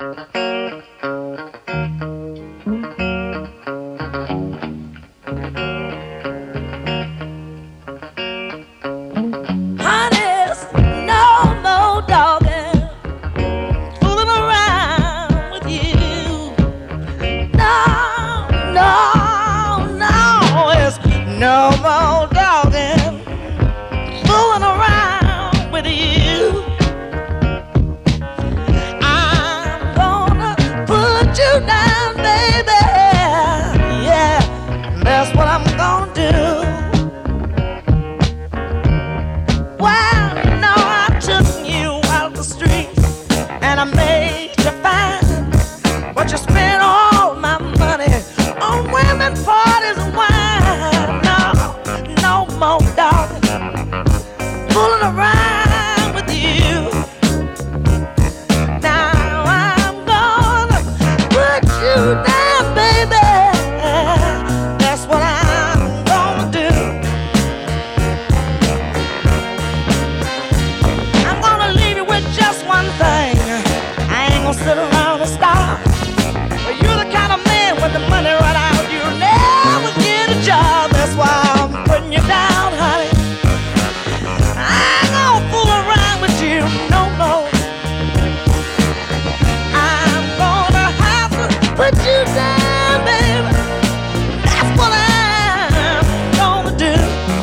Honey's no more dogging, fooling around with you. No, no, no, it's no more dogging, fooling around with you. I'm gonna put you down, baby. Yeah, that's what I'm gonna do. Well, no, I took you out the street and I made you fine, but you spent all my money on women, parties, and wine. No, no more, darling, fooling around with you. Now I'm gonna put you down, baby. That's what I'm gonna do. I'm gonna leave you with just one thing. I ain't gonna sit around and starve. But you're the kind of man when the money run out, you never get a job. That's why I'm putting you down, honey. I ain't gonna fool around with you no more. I'm gonna have to put you down, baby. That's what I'm gonna do.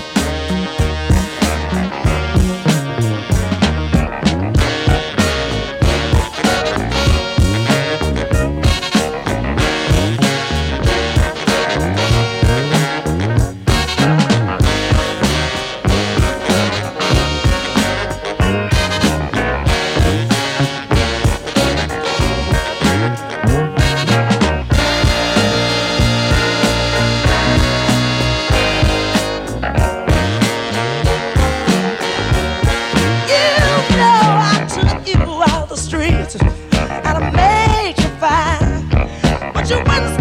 You know I took you out the streets and I made you fine, but you wouldn't